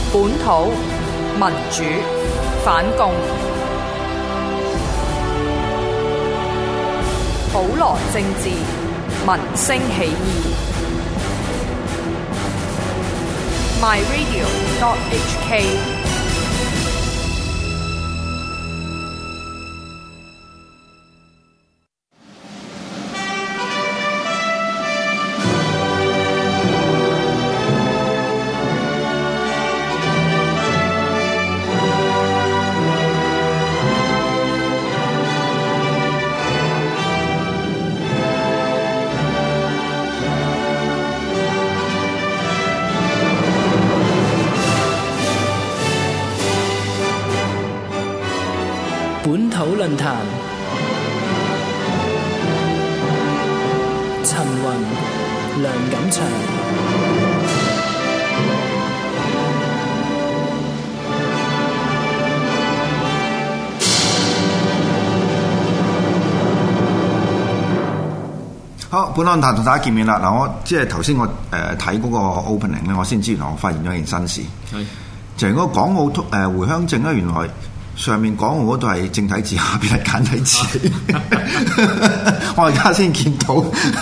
本土民主反共，普羅政治民聲起義。myradio.hk 本土論壇，陳雲、梁錦祥。 好，本論壇同大家見面啦。嗱，我即係頭先我睇嗰個 opening 咧，我先知原來我發現咗一件新事，就係嗰個港澳回鄉證咧，原來上面港澳嗰度係正體字，下邊係簡體字。我而家先見到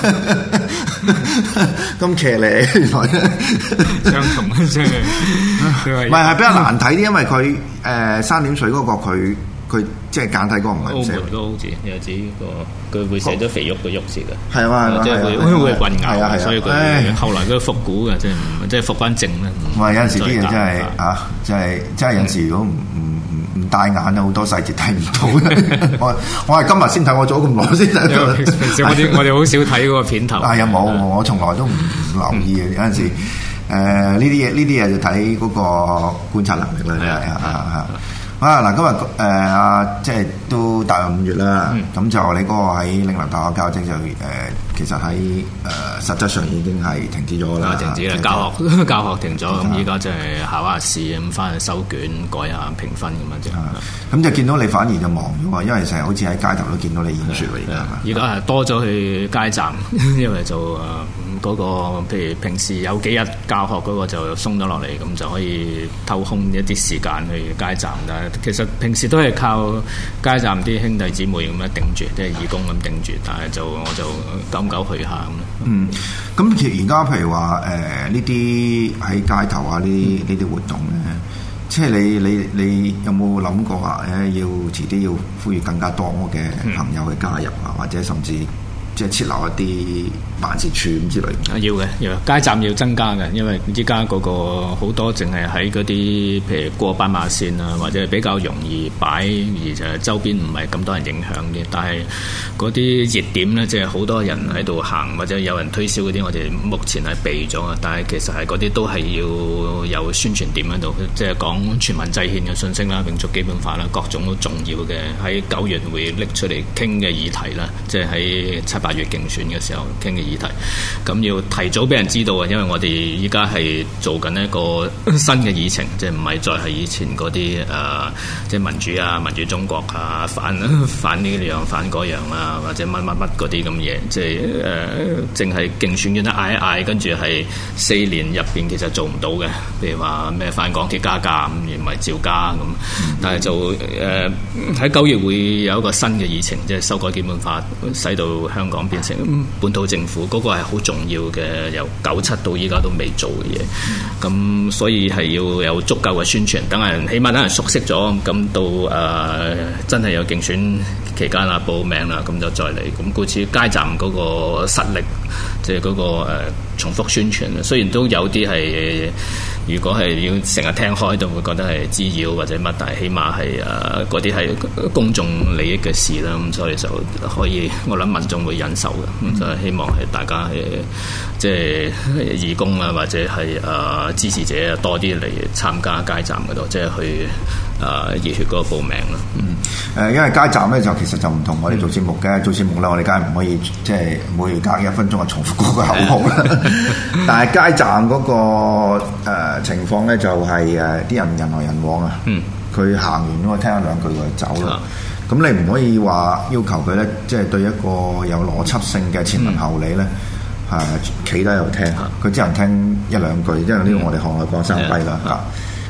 咁騎呢，原來相同嘅啫， 唔係比較難睇啲，因為佢三點水嗰個佢即係簡體嗰個唔係寫。澳門都好似有自己個，佢會寫咗肥肉嘅肉字嘅。 係啊， 即係會混淆，所以佢後來佢復古嘅，即係復翻正咧。 唔係有陣時啲嘢真係啊，真係有陣時如果唔帶眼啊，好多細節睇唔到。我係今日先睇，我做咗咁耐先睇到。 平時我哋好少睇嗰個片頭。 係啊，冇，我從來都唔留意嘅。有陣時呢啲嘢就睇嗰個觀察能力啦。嗱，今日即係都踏入5月啦。咁就你嗰個喺嶺南大學教職就其實喺實質上已經係停止咗啦。 停止啦，教學停咗，咁依家即係考下試咁，翻去收卷改下評分咁樣啫。 咁就見到你反而就忙咗，因為成日好似喺街頭都見到你演說嚟㗎嘛。 而家係多咗去街站，因為就嗰個譬如平時有幾日教學嗰個就鬆咗落嚟，咁就可以偷空一啲時間去街站。但係其實平時都係靠街站啲兄弟姊妹咁樣頂住，即係義工咁頂住。但係我就久唔久去下咁。 咁其實而家譬如話呢啲喺街頭啊，呢啲活動咧，即係你有冇諗過話要遲啲要呼籲更加多嘅朋友去加入啊，或者甚至即係設立一啲辦事處咁之類？ 要街站要增加嘅，因為依家嗰個好多淨係喺嗰啲譬如過斑馬線啊，或者比較容易擺，而就周邊唔係咁多人影響嘅。但係嗰啲熱點咧，即係好多人喺度行或者有人推銷嗰啲，我哋目前係避咗啊。但係其實係嗰啲都係要有宣傳點喺度，即係講全民制憲嘅信息啦、永續基本法啦，各種都重要嘅喺9月會拎出嚟傾嘅議題啦，即係喺7、8月競選嘅時候傾嘅議題。咁要提早俾人知道啊，因為我哋依家係做緊一個新嘅議程，即係唔係再係以前嗰啲即係民主啊、民主中國啊、反呢樣反嗰樣啊，或者乜嗰啲咁嘢，即係淨係競選完得嗌一嗌，跟住係4年入邊其實做唔到嘅。譬如話咩反港鐵加價咁，而唔係照加咁。但係就喺9月會有一個新嘅議程，即係修改基本法，使到香港變成本土政府，嗰個係好重要嘅，由97到依家都未做嘅嘢。咁所以係要有足夠嘅宣傳，起碼等人熟悉咗，咁到真係有競選期間啦、報名啦，咁就再嚟。咁故此街站嗰個實力，即係嗰個重複宣傳，雖然都有啲係，如果係要成日聽開，都會覺得係滋擾或者乜，但係起碼係嗰啲係公眾利益嘅事啦，咁所以就可以，我諗民眾會忍受嘅。咁就希望係大家即係義工啊，或者係支持者多啲嚟參加街站嗰度，即係去熱血嗰個報名啦。 因為街站咧就其實就唔同我哋做節目嘅，做節目咧我哋梗係唔可以即係每隔1分鐘就重複嗰個口號啦。但係街站嗰個情況咧就係啲人來人往啊。佢行完咁我聽1、2句就走啦。咁你唔可以話要求佢咧，即係對一個有邏輯性嘅前文後理咧，企低喺度聽。佢只能聽1、2句，因為呢個我哋行內講生低啦。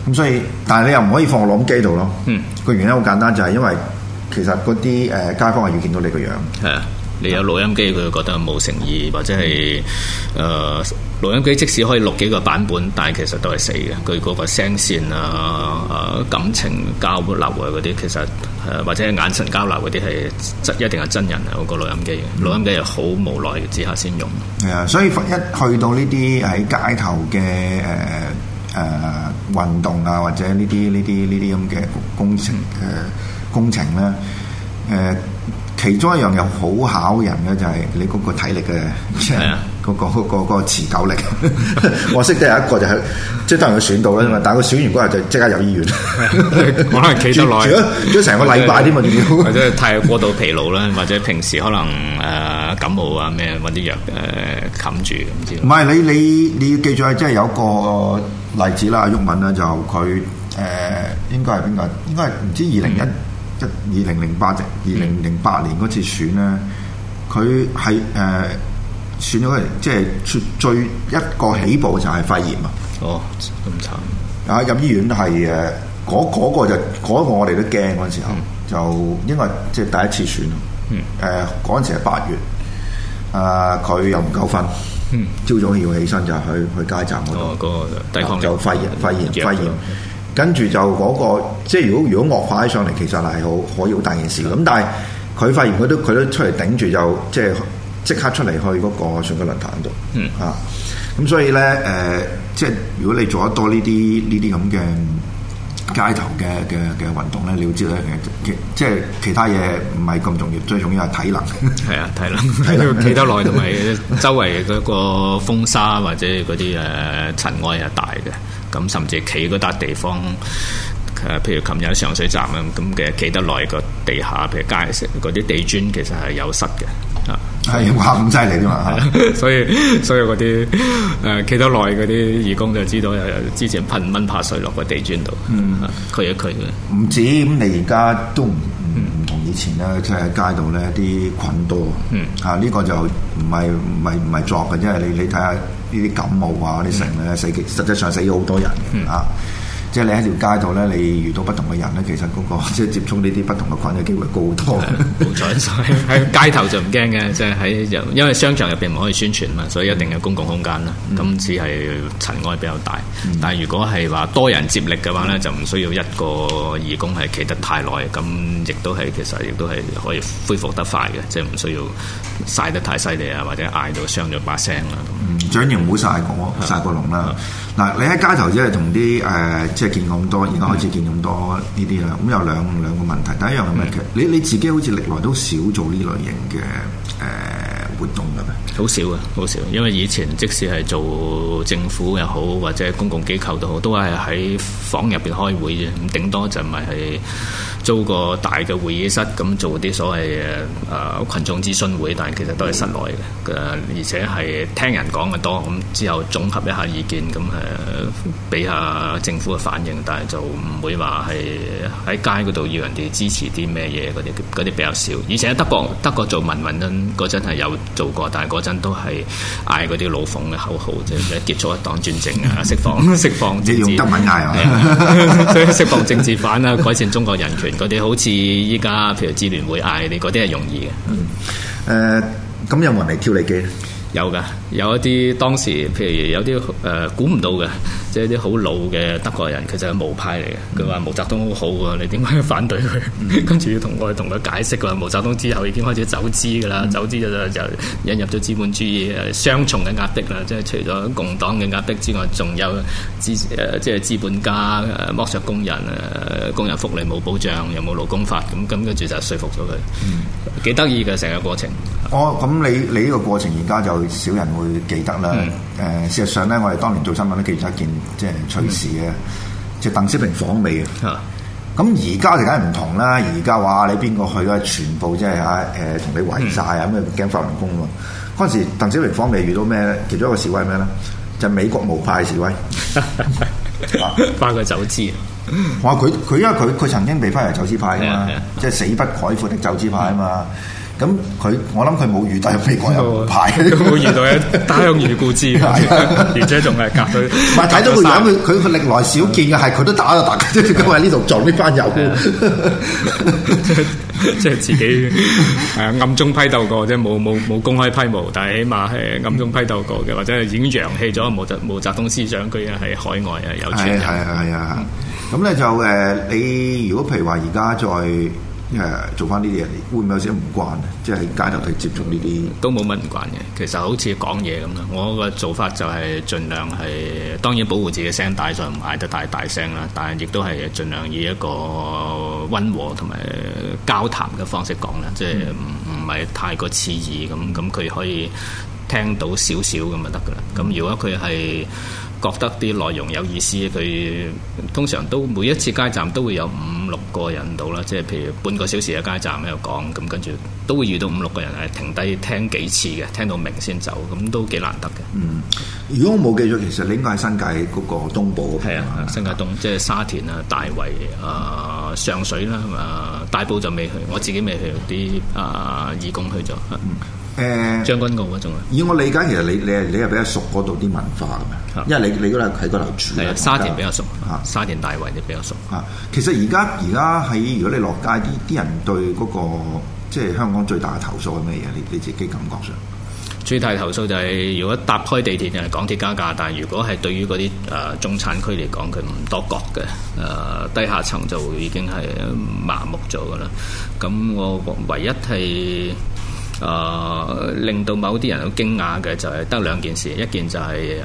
咁所以，但係你又唔可以放個錄音機度咯。個原因好簡單，就係因為其實嗰啲街坊係要見到你個樣。 係啊，你有錄音機，佢覺得冇誠意，或者係錄音機即使可以錄幾個版本，但係其實都係死嘅。佢嗰個聲線啊、感情交流啊嗰啲，其實或者係眼神交流嗰啲係一定係真人啊！嗰個錄音機，錄音機係好無奈之下先用。係啊，所以一去到呢啲喺街頭嘅運動啊，或者呢啲咁嘅工程咧，其中一樣又好考人嘅就係你嗰個體力嘅，即係嗰個持久力。我識得有一個就係即係當然佢選到啦嘛，但係佢選完嗰日就即刻入醫院， 可能企得耐， 住咗成個禮拜添嘛，仲要或者太過度疲勞啦，或者平時可能感冒啊咩揾啲藥冚住咁之類。 唔係你要記住係即係有個例子啦，毓民啦就佢應該係邊個？應該係唔知2008年嗰次選咧，佢係選咗即係最一個起步就係肺炎啊！ 哦，咁慘啊！入醫院係嗰個就嗰個我哋都驚嗰陣時候，就應該即係第一次選。嗰陣時係8月，佢又唔夠瞓，朝早要起身就去街站嗰度， 嗰個抵抗力就肺炎。跟住就嗰個，即係如果惡化起上嚟，其實係可以好大件事。咁但係佢肺炎，佢都出嚟頂住，就即刻出嚟去嗰個選舉論壇度。咁所以咧即係如果你做得多呢啲咁嘅街頭嘅運動咧，你要知道即係其他嘢唔係咁重要，最重要係體能。係啊，體能企得耐，同埋周圍嗰個風沙或者嗰啲塵埃係大嘅。咁甚至企嗰笪地方，譬如琴日上水站啊，咁嘅企得耐個地下，譬如街嗰啲地磚其實係有濕嘅， 係話咁犀利啫嘛。 所以嗰啲企得耐嗰啲義工就知道，之前噴蚊怕水落個地磚度，驅一驅嘅。 唔止咁，你而家都唔同以前啦，即係喺街度咧啲菌多。呢個就唔係作嘅，即係你睇下。呢啲感冒啊，啲成咧死，實際上死咗好多人嘅嚇。即係你喺條街度咧，你遇到不同嘅人咧，其實嗰個即係接觸呢啲不同嘅菌嘅機會高好多。 冇錯，喺街頭就唔驚嘅，即係喺因為商場入邊唔可以宣傳嘛，所以一定有公共空間啦。咁只係塵埃比較大。但係如果係話多人接力嘅話咧，就唔需要一個義工係企得太耐，咁亦都係可以恢復得快嘅，即係唔需要曬得太犀利啊，或者嗌到傷咗把聲啦。 最緊要唔好曬過龍啦。嗱，你喺街頭即係同啲即係見咁多，而家開始見咁多呢啲啦。咁有兩個問題。第一樣係咩？你自己好似歷來都少做呢類型嘅活動嘅咩？好少啊，好少。因為以前即使係做政府又好，或者公共機構都好，都係喺房入邊開會啫。咁頂多就咪係租個大嘅會議室，咁做啲所謂嘅群眾諮詢會，但係其實都係室內嘅。而且係聽人講嘅多，咁之後總合一下意見，咁俾下政府嘅反應，但係就唔會話係喺街嗰度要人哋支持啲咩嘢嗰啲比較少。以前喺德國做民運嗰陣係有做過，但係嗰陣都係嗌嗰啲老馮嘅口號，即係結束一黨專政啊，釋放政治， 用德文嗌啊， 所以釋放政治犯啊，改善中國人權嗰啲，好似依家譬如支聯會嗌你嗰啲係容易嘅。 咁有冇人嚟挑你機咧？ 有㗎，有一啲當時譬如有啲估唔到嘅，即係啲好老嘅德國人，其實係毛派嚟嘅。佢話毛澤東好好喎，你點解要反對佢？跟住要同佢解釋㗎。毛澤東之後已經開始走資㗎啦，走資就引入咗資本主義雙重嘅壓迫啦。即係除咗共黨嘅壓迫之外，仲有即係資本家剝削工人，工人福利冇保障，又冇勞工法，咁跟住就說服咗佢。幾得意嘅成個過程。 咁你呢個過程而家就少人會記得啦。事實上咧，我哋當年做新聞都記咗一件即係趣事嘅，即係鄧小平訪美啊。咁而家就梗係唔同啦。而家話你邊個去咧，全部即係同你圍晒啊，咁驚法輪功喎。嗰陣時鄧小平訪美遇到咩咧？其中一個示威咩咧？就係美國無派示威， 翻佢走資。 話佢因為佢曾經被分為走資派啊嘛，即係死不改悔的走資派啊嘛。 咁我諗佢冇遇到美國人牌， 冇遇到嘅打向魚故知，而且仲係隔咗。 唔係睇到個樣，佢歷來少見嘅係佢都打咗大家，即係咁喺呢度做呢班友。 即係自己暗中批鬥過，即係冇公開批鬥，但係起碼係暗中批鬥過嘅，或者係已經揚棄咗毛澤東思想，佢係海外有傳人。 係啊，咁咧就你如果譬如話而家再做翻呢啲嘢，會唔會有少少唔慣咧？即係喺街頭去接觸呢啲都冇乜唔慣嘅。其實好似講嘢咁啦，我個做法就係盡量係當然保護自己聲帶，就唔嗌得太大聲啦。但係亦都係盡量以一個溫和同埋交談嘅方式講啦，即係唔係太過刺耳咁佢可以聽到少少咁就得噶啦。咁如果佢係覺得啲內容有意思，佢通常都每一次街站都會有5-6個人到啦，即係譬如半個小時嘅街站喺度講，咁跟住都會遇到5-6個人係停低聽幾次嘅，聽到明先走，咁都幾難得嘅。 如果我冇記錯，其實你應該喺新界嗰個東部嗰邊。係啊，新界東即係沙田啊、大圍上水啦，大埔就未去，我自己未去，啲義工去咗。將軍澳嗰種啊。以我理解，其實你係比較熟嗰度啲文化嘅，因為你嗰度喺嗰度住。 係啊，沙田比較熟，沙田大圍就比較熟。 其實而家喺如果你落街啲人對嗰個即係香港最大嘅投訴係咩嘢？你自己感覺上最大投訴就係如果搭開地鐵就係港鐵加價，但係如果係對於嗰啲中產區嚟講，佢唔多覺嘅，低下層就已經係麻木咗噶啦。咁我唯一係令到某啲人好驚訝嘅就係得2件事，一件就係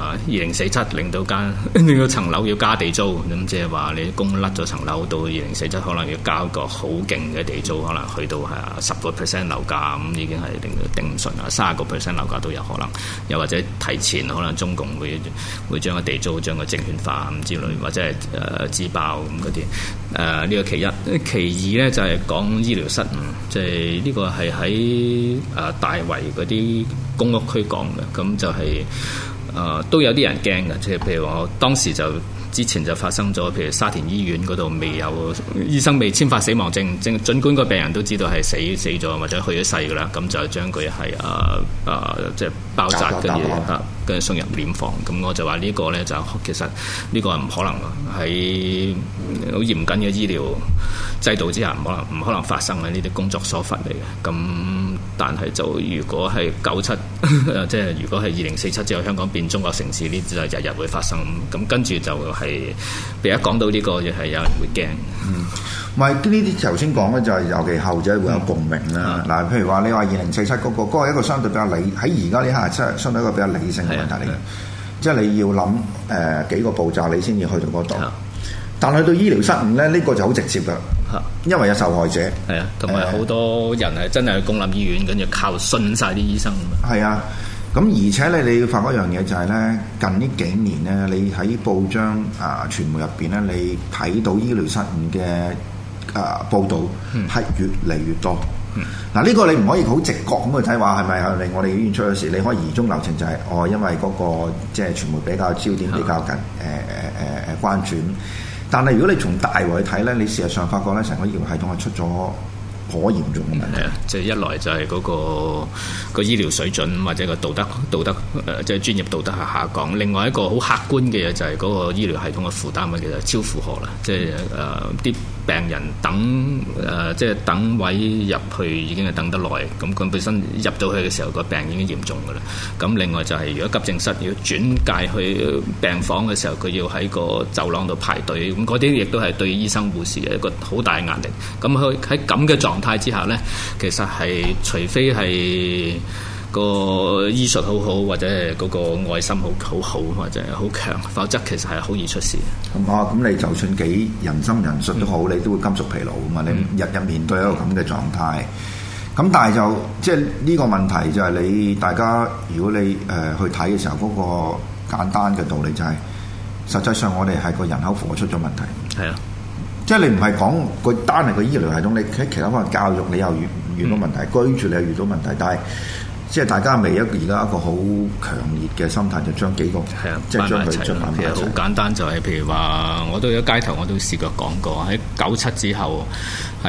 2047令到層樓要加地租，咁即係話你供甩咗層樓到2047可能要交個好勁嘅地租，可能去到10% 樓價，咁已經係頂唔順啦，30% 樓價都有可能，又或者提前可能中共會將個地租將個證券化咁之類，或者係自爆咁嗰啲，呢個其一。其二咧就係講醫療失誤，即係呢個係喺大圍嗰啲公屋區講嘅，咁就係都有啲人驚嘅，即係譬如我當時就之前就發生咗，譬如沙田醫院嗰度未有醫生未簽發死亡證，儘管個病人都知道係死咗或者去咗世噶啦，咁就將佢係即係包紮跟住送入殮房。咁我就話呢個咧就其實呢個係唔可能喺好嚴謹嘅醫療制度之下唔可能發生嘅，呢啲工作疏忽嚟嘅。咁但係就如果係97即係如果係2047之後香港變中國城市，呢就日日會發生。咁跟住就係一講到呢個，亦係有人會驚。 唔係呢啲頭先講咧，就係尤其後者會有共鳴啦。嗱，譬如話你話2047嗰個係一個相對比較理喺而家呢刻相對一個比較理性嘅問題嚟嘅，即係你要諗幾個步驟你先至去到嗰度。但係對醫療失誤咧，呢個就好直接㗎，因為有受害者。係啊，同埋好多人係真係去公立醫院，跟住靠信晒啲醫生。係啊，咁而且咧，你要發覺一樣嘢就係咧，近呢幾年咧，你喺報章傳媒入邊咧，你睇到醫療失誤嘅報導係越嚟越多。嗱，呢個你唔可以好直覺咁去睇話係咪係令我哋醫院出咗事？你可以疑中留情，就係因為嗰個即係傳媒比較焦點比較緊關注。但係如果你從大圍去睇咧，你事實上發覺咧，成個醫療系統係出咗頗嚴重嘅問題。即係一來就係嗰個醫療水準或者個道德即係專業道德係下降。另外一個好客觀嘅嘢就係嗰個醫療系統嘅負擔其實超負荷啦。即係啲病人等即係等位入去已經係等得耐，咁佢本身入到去嘅時候個病已經嚴重㗎啦。咁另外就係如果急症室要轉介去病房嘅時候，佢要喺個走廊度排隊，咁嗰啲亦都係對醫生護士一個好大嘅壓力。咁佢喺咁嘅狀態之下呢，其實係除非係個醫術好好，或者係嗰個愛心好，或者係好強，否則其實係好易出事。咁你就算幾人心人術都好，你都會金屬疲勞啊嘛！你日日面對一個咁嘅狀態，咁但係就即係呢個問題就係你大家如果你去睇嘅時候，嗰個簡單嘅道理就係，實際上我哋係個人口火出咗問題。係啊。即係你唔係講個單係個醫療系統，你喺其他方面教育你又遇到問題，居住你又遇到問題，但係即係大家未而家一個好強烈嘅心態，就將幾個即係將佢將埋一齊。其實好簡單，就係譬如話，我都有街頭我都試過講過，喺97之後係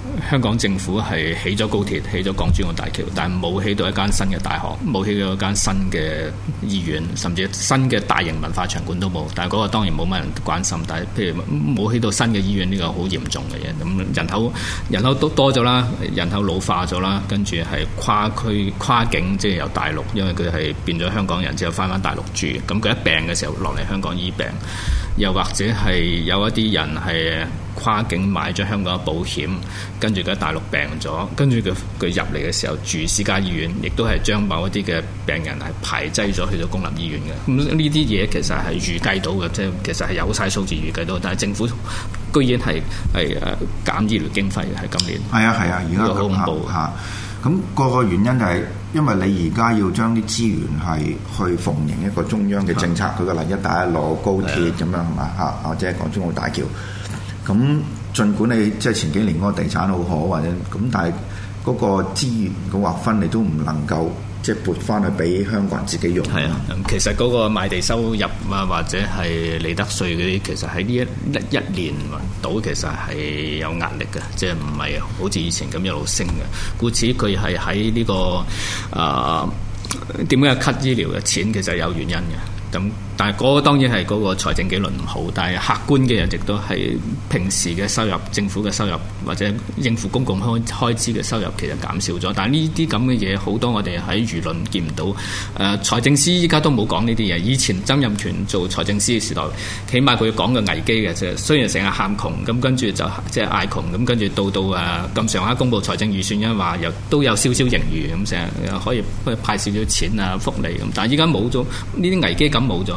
香港政府係起咗高鐵、起咗港珠澳大橋，但係冇起到一間新嘅大學，冇起到一間新嘅醫院，甚至新嘅大型文化場館都冇。但係嗰個當然冇乜人關心。但係譬如冇起到新嘅醫院，呢個好嚴重嘅嘢。咁人口都多咗啦，人口老化咗啦，跟住係跨區跨境，即係由大陸，因為佢係變咗香港人之後翻大陸住。咁佢一病嘅時候落嚟香港醫病，又或者係有一啲人係跨境買咗香港嘅保險，跟住佢喺大陸病咗，跟住佢入嚟嘅時候住私家醫院，亦都係將某一啲嘅病人係排擠咗去到公立醫院嘅。咁呢啲嘢其實係預計到嘅，即係其實係有晒數字預計到，但係政府居然係減醫療經費嘅，係今年。 係啊，而家好恐怖嚇。咁個原因就係因為你而家要將啲資源係去奉迎一個中央嘅政策，舉個例，一帶一路高鐵咁樣係嘛嚇，或者係港珠澳大橋。咁儘管你即係前幾年嗰個地產好好或者咁，但係嗰個資源嘅劃分你都唔能夠即係撥翻去俾香港人自己用。係啊， 其實嗰個賣地收入啊，或者係利得稅嗰啲，其實喺呢一年度其實係有壓力嘅，即係唔係好似以前咁一路升嘅。故此佢係喺呢個點解 cut 醫療嘅錢，其實有原因嘅。咁但係嗰個當然係嗰個財政紀律唔好，但係客觀嘅人亦都係平時嘅收入、政府嘅收入或者應付公共開支嘅收入其實減少咗。但係呢啲咁嘅嘢好多我哋喺輿論見唔到。財政司依家都冇講呢啲嘢。以前曾蔭權做財政司嘅時代，起碼佢講嘅危機嘅啫。雖然成日喊窮，咁跟住就即係嗌窮，咁跟住到咁上下公布財政預算，因為話又都有少少盈餘，咁成日可以派少少錢啊福利咁。但係依家冇咗呢啲危機感冇咗。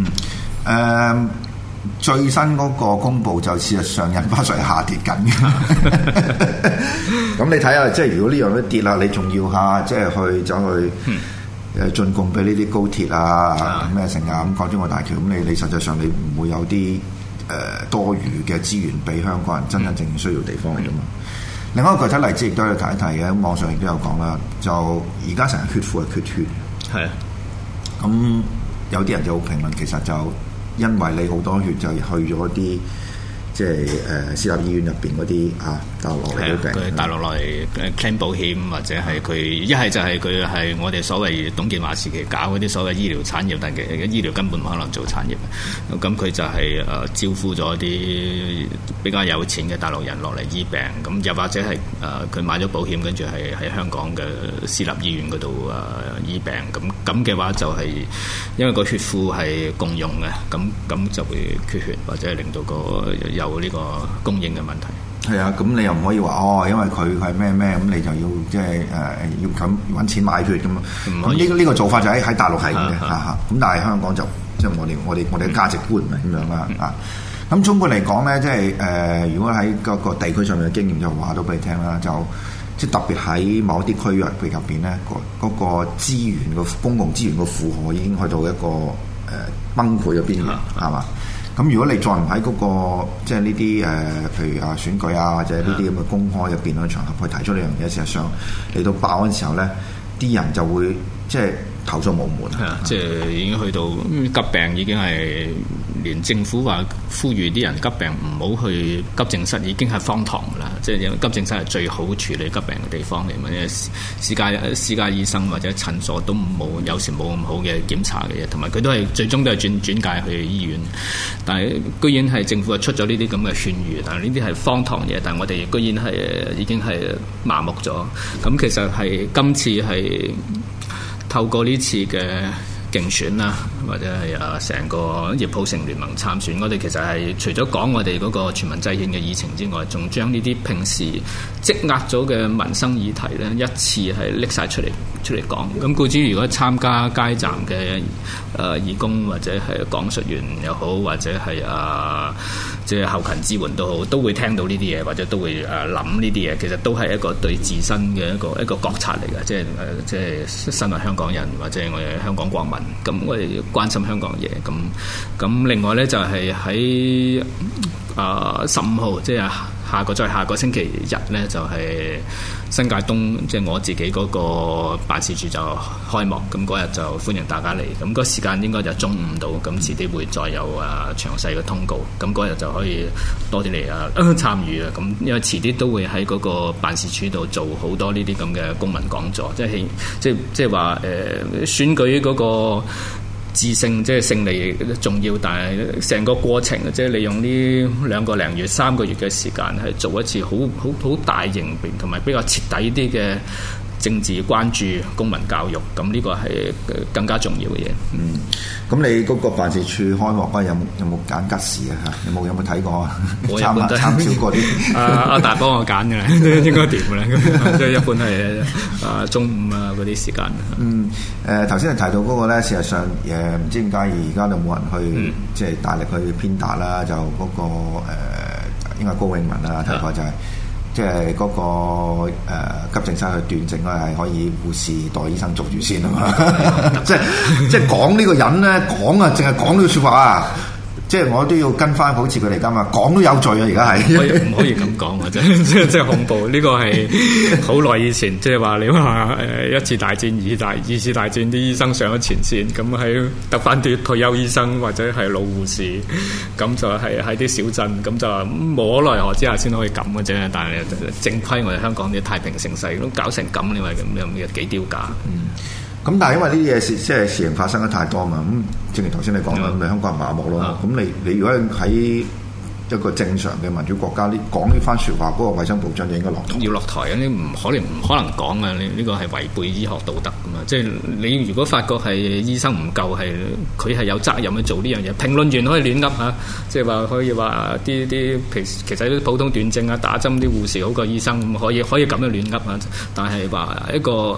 最新嗰個公佈就事實上印花稅下跌緊嘅。咁你睇下，即係如果呢樣都跌啦，你仲要下即係去走去進貢俾呢啲高鐵啊咩成啊咁港珠澳大橋，咁你實際上你唔會有啲多餘嘅資源俾香港人真真正正需要地方嚟㗎嘛。另外一個具體例子亦都要提一提嘅，網上亦都有講啦，就而家成日缺庫係缺血，係咁。有啲人就好評論，其實就因為你好多血就去咗啲即係私立醫院入邊嗰啲大陸落嚟嘅病， 佢大陸落嚟claim 保險，或者係佢一係就係佢係我哋所謂董建華時期搞嗰啲所謂醫療產業，但係醫療根本唔可能做產業。咁佢就係招呼咗啲比較有錢嘅大陸人落嚟醫病，咁又或者係佢買咗保險，跟住係喺香港嘅私立醫院嗰度醫病。咁嘅話就係因為個血庫係共用嘅，咁就會缺血，或者係令到有呢個供應嘅問題。 係啊，咁你又唔可以話因為佢係咩，咁你就要即係要咁揾錢買血咁啊？咁呢個做法就喺大陸係嘅嚇，咁但係香港就即係我哋嘅價值觀唔係咁樣啦啊。咁總括嚟講咧，即係如果喺嗰個地區上面嘅經驗就話到俾你聽啦，就即係特別喺某一啲區域入邊咧，嗰個資源個公共資源個負荷已經去到一個崩潰嘅邊緣，係嘛？咁如果你再唔喺嗰個即係呢啲譬如選舉或者呢啲咁嘅公開嘅辯論場合去提出呢樣嘢，事實上嚟到爆嗰陣時候咧，啲人就會即係投訴無門。係啊， 即係已經去到急病，已經係連政府話呼籲啲人急病唔好去急症室，已經係荒唐啦。即係因為急症室係最好處理急病嘅地方嚟嘛，因為私家醫生或者診所都有時冇咁好嘅檢查嘅嘢，同埋佢都係最終都係轉介去醫院。但係居然係政府係出咗呢啲咁嘅勸喻，但係呢啲係荒唐嘢，但係我哋居然係已經係麻木咗。咁其實係今次係透過呢次嘅競選啦，或者係成個熱普城聯盟參選，我哋其實係除咗講我哋嗰個全民制憲嘅議程之外，仲將呢啲平時積壓咗嘅民生議題咧，一次係拎晒出嚟講。咁故此，如果參加街站嘅義工或者係講述員又好，或者係即係後勤支援都好，都會聽到呢啲嘢，或者都會諗呢啲嘢。其實都係一個對自身嘅一個覺察嚟嘅，即係身為香港人或者我哋香港國民。咁我哋要關心香港嘢，咁另外咧就係喺15號，即係再下個星期日咧就係新界東，即係我自己嗰個辦事處就開幕，咁嗰日就歡迎大家嚟，咁個時間應該就中午到，咁遲啲會再有詳細嘅通告，咁嗰日就可以多啲嚟參與啊，咁因為遲啲都會喺嗰個辦事處度做好多呢啲咁嘅公民講座，即係話選舉嗰個致勝即係勝利重要，但係成個過程即係利用呢2個零月、3個月嘅時間，係做一次好大型同埋比較徹底啲嘅政治關注、公民教育，咁呢個係更加重要嘅嘢。 咁你嗰個辦事處開幕嗰日有冇揀吉時啊？有冇睇過啊？ 我一般都參照過啲。阿大幫我揀嘅啦，應該掂嘅啦。即係一般係中午嗰啲時間。 頭先你提到嗰個咧，事實上唔知點解而家就冇人去即係大力去偏打啦，就嗰個應該高永文啦，睇法就係。即係嗰個急症室去斷症咧，係可以護士代醫生捉住先啊嘛！即係講呢個人咧，講啊，淨係講呢個説話啊！即係我都要跟翻好似佢哋咁啊，講都有罪啊！而家係唔可以咁講啊！真係恐怖。呢個係好耐以前，即係話你話一次大戰、二次大戰啲醫生上咗前線，咁喺得翻啲退休醫生或者係老護士，咁就係喺啲小鎮，咁就無可奈何之下先可以咁嘅啫。但係正規我哋香港啲太平盛世都搞成咁，你話咁又幾丟架？ 咁但係因為呢啲嘢即係事情發生得太多嘛，咁正如頭先你講啦，咁你香港人麻木咯。咁你如果喺一個正常嘅民主國家，講呢番説話，嗰個衞生部長就應該落台。 要落台啊！你唔可能講啊！呢個係違背醫學道德噶嘛。即係你如果發覺係醫生唔夠，係佢係有責任去做呢樣嘢。評論員可以亂噏嚇，即係話可以話啲其實啲普通斷症啊、打針啲護士好過醫生，咁可以咁樣亂噏啊。但係話一個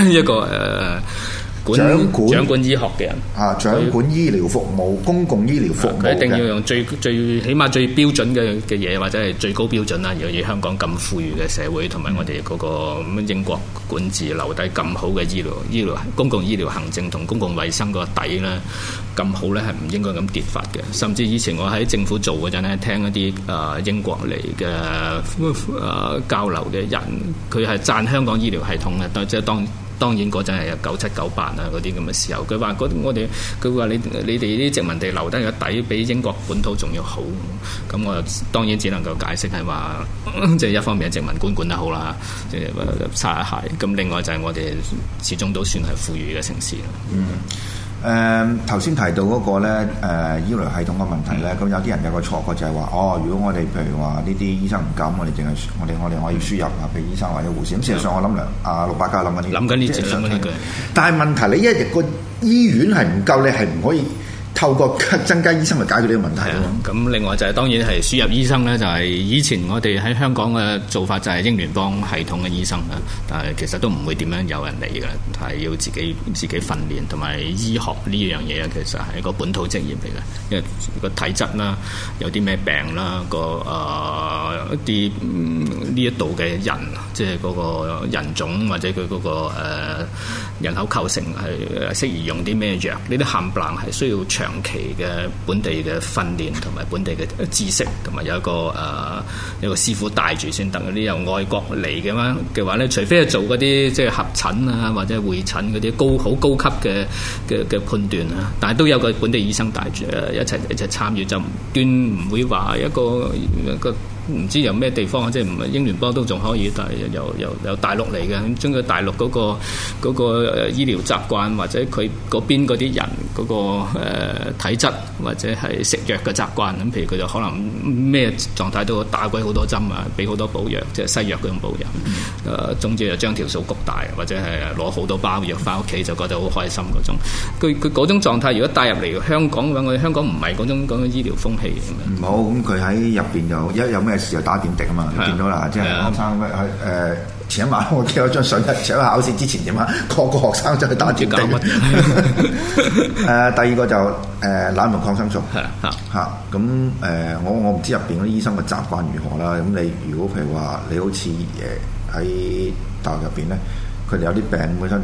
掌管醫學嘅人掌管醫療服務、公共醫療服務， 佢一定要用最起碼最標準嘅嘢，或者係最高標準啦。如果以香港咁富裕嘅社會，同埋我哋嗰個英國管治留低咁好嘅醫療公共醫療行政同公共衛生個底咧，咁好咧，係唔應該咁跌法嘅。甚至以前我喺政府做嗰陣咧，聽一啲英國嚟嘅交流嘅人，佢係讚香港醫療系統嘅，即係當然嗰陣係97、98啊嗰啲咁嘅時候，佢話佢話你哋啲殖民地留低嘅底比英國本土仲要好，咁我當然只能夠解釋係話，即係一方面殖民管得好啦，即係擦一鞋，咁另外就係我哋始終都算係富裕嘅城市啦。 頭先提到嗰個咧醫療系統嘅問題咧，咁有啲人有個錯覺就係話，如果我哋譬如話呢啲醫生唔夠，我哋淨係我哋可以輸入譬如醫生或者護士。咁事實上我諗陸百家諗緊呢句，但係問題你一日個醫院係唔夠，你係唔可以透過增加醫生嚟解決呢個問題咯。 咁另外就係當然係輸入醫生咧，就係以前我哋喺香港嘅做法就係英聯邦系統嘅醫生啦，但係其實都唔會點樣有人嚟嘅，係要自己訓練，同埋醫學呢樣嘢其實係一個本土職業嚟嘅，因為個體質啦，有啲咩病啦，啲呢一度嘅人，即係嗰個人種或者佢嗰個人口構成係適宜用啲咩藥，呢啲冚唪唥係需要長期嘅本地嘅訓練同埋本地嘅知識，同埋有一個師傅帶住先得。啲由外國嚟嘅話咧，除非係做嗰啲即係合診啊或者會診嗰啲好高級嘅判斷啊，但係都有個本地醫生帶住一齊參與，就唔會話一個唔知由咩地方，即係唔係英聯邦都仲可以，但係由大陸嚟嘅，咁將佢大陸嗰個醫療習慣或者佢嗰邊嗰啲人嗰個體質或者係食藥嘅習慣，咁譬如佢就可能咩狀態都打鬼好多針啊，俾好多補藥，即係西藥嗰種補藥。總之就將條數谷大，或者係攞好多包藥翻屋企就覺得好開心嗰種。佢嗰種狀態如果帶入嚟香港嘅話，我哋香港唔係嗰種醫療風氣咁樣。 唔好，咁佢喺入邊就有咩事就打點滴啊嘛，你見到啦，即係學生前一晚我見到張相，前一考試之前點啊，個學生就去打點滴。第二個就濫用抗生素咁我唔知入邊嗰啲醫生嘅習慣如何啦。咁你如果譬如話你好似喺大學入邊咧，佢哋有啲病本身都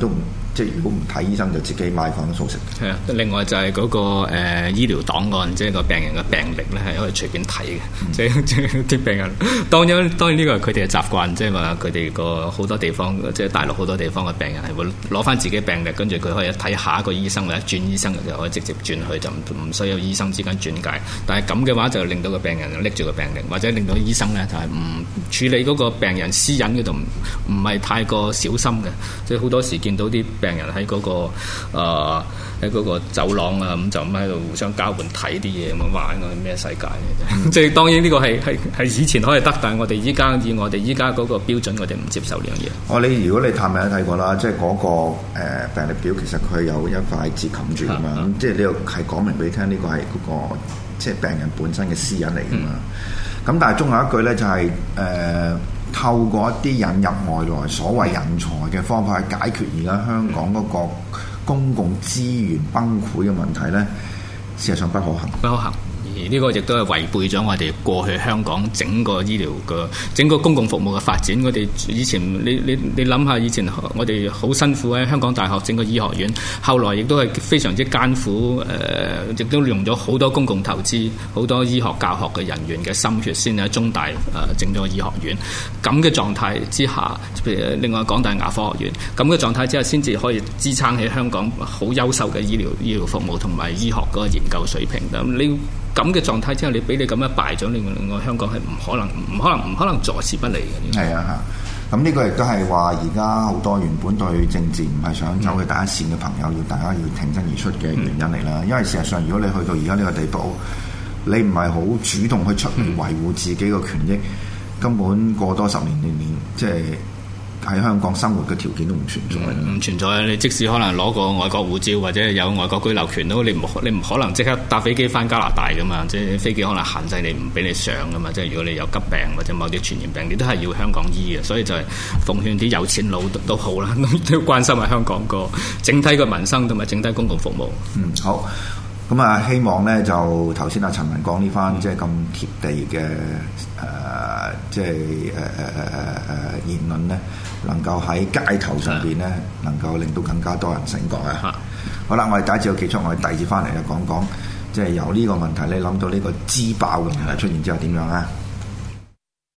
即係如果唔睇醫生就自己買抗生素食。 係啊，另外就係嗰個醫療檔案，即係個病人嘅病歷咧，係可以隨便睇嘅。即係啲病人，當然呢個係佢哋嘅習慣，即係話佢哋個好多地方，即係大陸好多地方嘅病人係會攞翻自己病歷，跟住佢可以一睇下一個醫生或者轉醫生就可以直接轉去，就唔需要醫生之間轉介。但係咁嘅話就令到個病人拎住個病歷，或者令到醫生咧就係唔處理嗰個病人私隱嗰度唔係太過小心嘅。即係好多時見到啲病人喺嗰個喺嗰個走廊啊，咁就咁喺度互相交換睇啲嘢，咁玩個咩世界嚟啫？即係當然呢個係以前可以得，但係我哋依家以我哋依家嗰個標準，我哋唔接受呢樣嘢。 如果你探病都睇過啦，即係嗰個病歷表，其實佢有一塊紙冚住㗎嘛，咁即係呢個係講明俾你聽，呢個係嗰個即係病人本身嘅私隱嚟㗎嘛。咁但係綜合一句咧，就係透過一啲引入外來所謂人才嘅方法去解決而家香港嗰個公共資源崩潰嘅問題咧，事實上不可行。 不可行。而呢個亦都係違背咗我哋過去香港整個醫療嘅整個公共服務嘅發展。我哋以前你諗下，以前我哋好辛苦喺香港大學整個醫學院，後來亦都係非常之艱苦，亦都用咗好多公共投資、好多醫學教學嘅人員嘅心血，先喺中大整咗個醫學院。咁嘅狀態之下，譬如另外港大牙科學院咁嘅狀態之下，先至可以支撐起香港好優秀嘅醫療服務同埋醫學嗰個研究水平。咁嘅狀態之下，你俾你咁樣敗咗，另外香港係唔可能坐視不理嘅。 係啊，咁呢個亦都係話而家好多原本對政治唔係想走去第一線嘅朋友，大家要挺身而出嘅原因嚟啦。因為事實上，如果你去到而家呢個地步，你唔係好主動去出嚟維護自己嘅權益，根本過多10年即係喺香港生活嘅條件都唔存在。 唔存在，你即使可能攞個外國護照或者有外國居留權都，你唔可能即刻搭飛機翻加拿大噶嘛？即係飛機可能限制你唔俾你上噶嘛？即係如果你有急病或者某啲傳染病，你都係要香港醫嘅。所以就係奉勸啲有錢佬都好啦，都要關心下香港個整體嘅民生同埋整體公共服務。 好。咁啊，希望咧就頭先阿陳文講呢番即係咁貼地嘅即係言論咧，能夠喺街頭上邊咧，能夠令到更加多人醒覺啊！好啦，我哋第一節就結束，我哋第二節翻嚟就講講，即係由呢個問題你諗到呢個支爆嘅問題出現之後點樣啊？